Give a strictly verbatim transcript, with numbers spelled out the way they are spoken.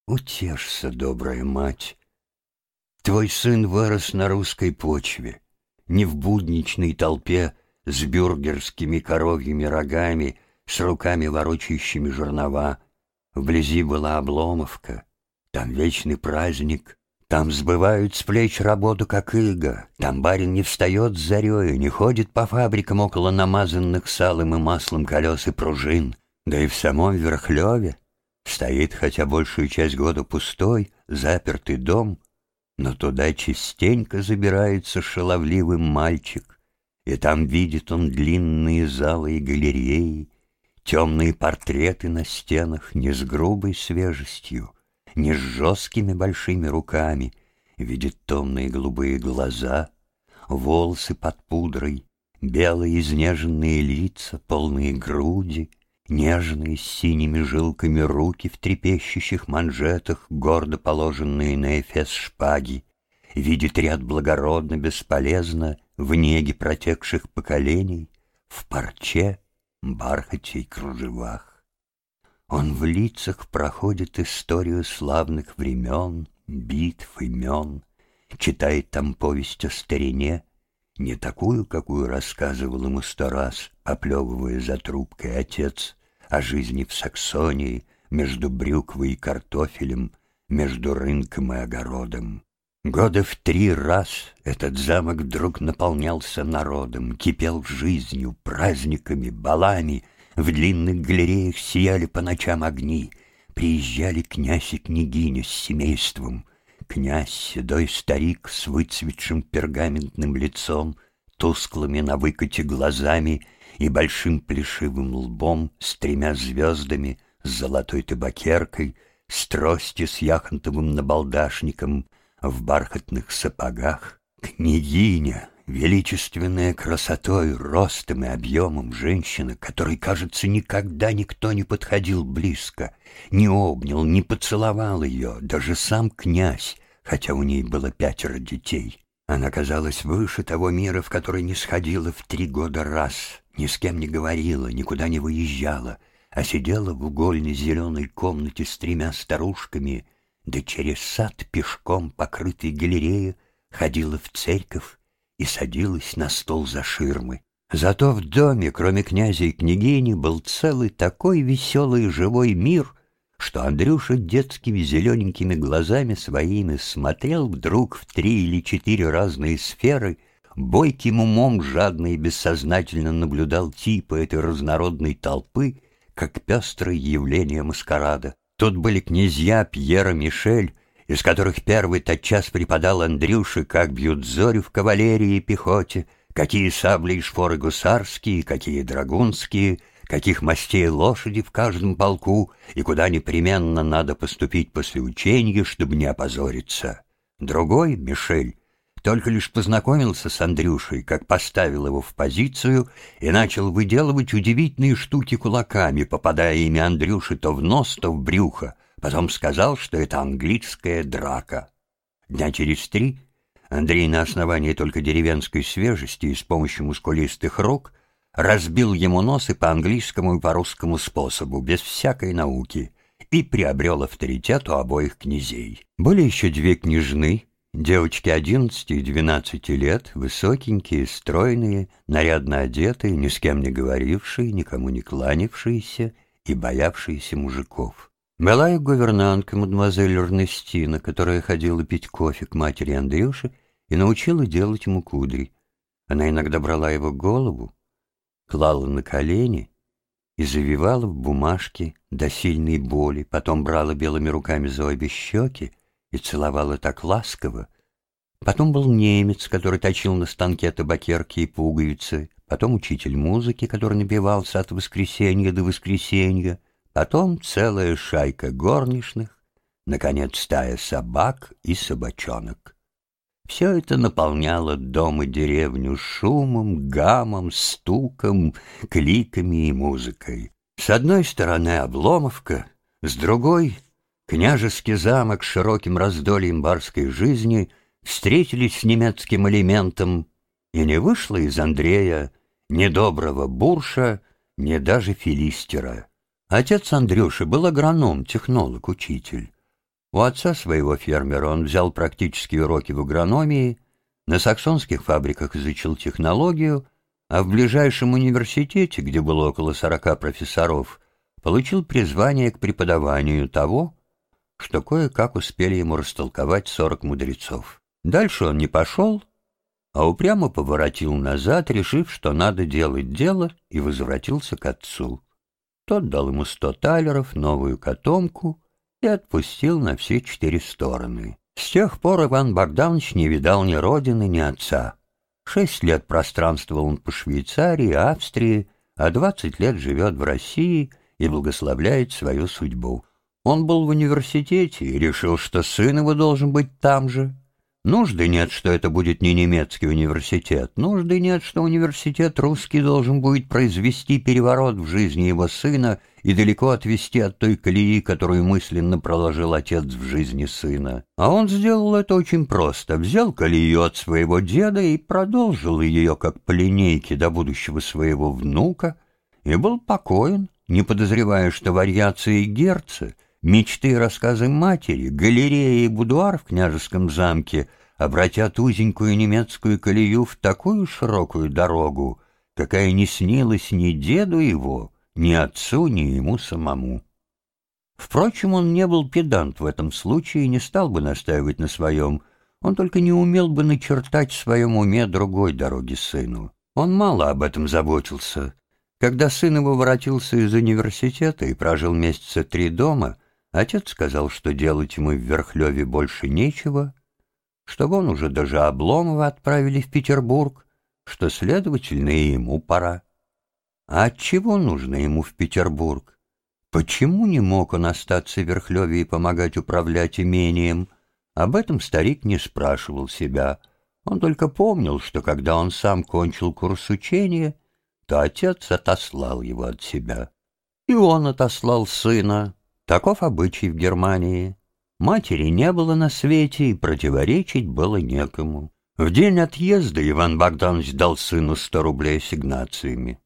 Утешься, добрая мать. Твой сын вырос на русской почве, не в будничной толпе с бюргерскими коровьими рогами, с руками, ворочающими жернова. Вблизи была Обломовка, там вечный праздник, там сбывают с плеч работу, как иго, там барин не встает с зарею, не ходит по фабрикам около намазанных салом и маслом колес и пружин, да и в самом Верхлёве стоит, хотя большую часть года пустой, запертый дом, но туда частенько забирается шаловливый мальчик, и там видит он длинные залы и галереи, темные портреты на стенах не с грубой свежестью, не с жесткими большими руками, видит томные голубые глаза, волосы под пудрой, белые изнеженные лица, полные груди, нежные с синими жилками руки в трепещущих манжетах, гордо положенные на эфес шпаги, видит ряд благородно, бесполезно, в неге протекших поколений, в парче, бархате и кружевах. Он в лицах проходит историю славных времен, битв, имен, читает там повесть о старине, не такую, какую рассказывал ему сто раз, оплевывая за трубкой отец, о жизни в Саксонии, между брюквой и картофелем, между рынком и огородом. Года в три раз этот замок вдруг наполнялся народом, кипел жизнью, праздниками, балами, в длинных галереях сияли по ночам огни, приезжали князь и княгиня с семейством, князь, седой старик с выцветшим пергаментным лицом, тусклыми на выкате глазами и большим плешивым лбом с тремя звездами, с золотой табакеркой, с тростью с яхонтовым набалдашником, в бархатных сапогах. Княгиня, величественная красотой, ростом и объемом женщина, которой, кажется, никогда никто не подходил близко, не обнял, не поцеловал ее, даже сам князь, хотя у ней было пятеро детей. Она казалась выше того мира, в который не сходила в три года раз, ни с кем не говорила, никуда не выезжала, а сидела в угольной зеленой комнате с тремя старушками, да через сад пешком, покрытой галереей, ходила в церковь и садилась на стол за ширмы. Зато в доме, кроме князя и княгини, был целый такой веселый и живой мир, что Андрюша детскими зелененькими глазами своими смотрел вдруг в три или четыре разные сферы, бойким умом жадно и бессознательно наблюдал типы этой разнородной толпы, как пестрое явление маскарада. Тут были князья Пьер и Мишель, из которых первый тотчас преподал Андрюше, как бьют зорю в кавалерии и пехоте, какие сабли и шпоры гусарские, какие драгунские, каких мастей лошади в каждом полку и куда непременно надо поступить после учения, чтобы не опозориться. Другой, Мишель, только лишь познакомился с Андрюшей, как поставил его в позицию и начал выделывать удивительные штуки кулаками, попадая ими Андрюше то в нос, то в брюхо. Потом сказал, что это английская драка. Дня через три Андрей на основании только деревенской свежести и с помощью мускулистых рук разбил ему нос и по английскому, и по русскому способу, без всякой науки, и приобрел авторитет у обоих князей. Были еще две княжны, девочки одиннадцати и двенадцати лет, высокенькие, стройные, нарядно одетые, ни с кем не говорившие, никому не кланявшиеся и боявшиеся мужиков. Была и гувернантка мадемуазель Эрнестина, которая ходила пить кофе к матери Андрюши и научила делать ему кудри. Она иногда брала его голову, клала на колени и завивала в бумажке до сильной боли, потом брала белыми руками за обе щеки и целовала так ласково. Потом был немец, который точил на станке табакерки и пуговицы, потом учитель музыки, который напевался от воскресенья до воскресенья, потом целая шайка горничных, наконец стая собак и собачонок. Все это наполняло дом и деревню шумом, гамом, стуком, кликами и музыкой. С одной стороны Обломовка, с другой — княжеский замок с широким раздольем барской жизни встретились с немецким элементом, и не вышло из Андрея ни доброго бурша, ни даже филистера. Отец Андрюши был агроном, технолог, учитель. У отца своего фермера он взял практические уроки в агрономии, на саксонских фабриках изучил технологию, а в ближайшем университете, где было около сорока профессоров, получил призвание к преподаванию того, что кое-как успели ему растолковать сорок мудрецов. Дальше он не пошел, а упрямо поворотил назад, решив, что надо делать дело, и возвратился к отцу. Тот дал ему сто талеров, новую котомку и отпустил на все четыре стороны. С тех пор Иван Богданович не видал ни родины, ни отца. Шесть лет пространствовал он по Швейцарии, Австрии, а двадцать лет живет в России и благословляет свою судьбу. Он был в университете и решил, что сын его должен быть там же. Нужды нет, что это будет не немецкий университет. Нужды нет, что университет русский должен будет произвести переворот в жизни его сына и далеко отвести от той колеи, которую мысленно проложил отец в жизни сына. А он сделал это очень просто. Взял колею от своего деда и продолжил ее, как по линейке, до будущего своего внука, и был покоен, не подозревая, что вариации Герца, мечты и рассказы матери, галерея и будуар в княжеском замке обратят узенькую немецкую колею в такую широкую дорогу, какая не снилась ни деду его, ни отцу, ни ему самому. Впрочем, он не был педант в этом случае и не стал бы настаивать на своем, он только не умел бы начертать в своем уме другой дороги сыну. Он мало об этом заботился. Когда сын его воротился из университета и прожил месяца три дома, отец сказал, что делать ему в Верхлёве больше нечего, что вон уже даже Обломова отправили в Петербург, что, следовательно, и ему пора. А отчего нужно ему в Петербург? Почему не мог он остаться в Верхлёве и помогать управлять имением? Об этом старик не спрашивал себя. Он только помнил, что когда он сам кончил курс учения, то отец отослал его от себя. И он отослал сына. Таков обычай в Германии. Матери не было на свете, и противоречить было некому. В день отъезда Иван Богданович дал сыну сто рублей ассигнациями.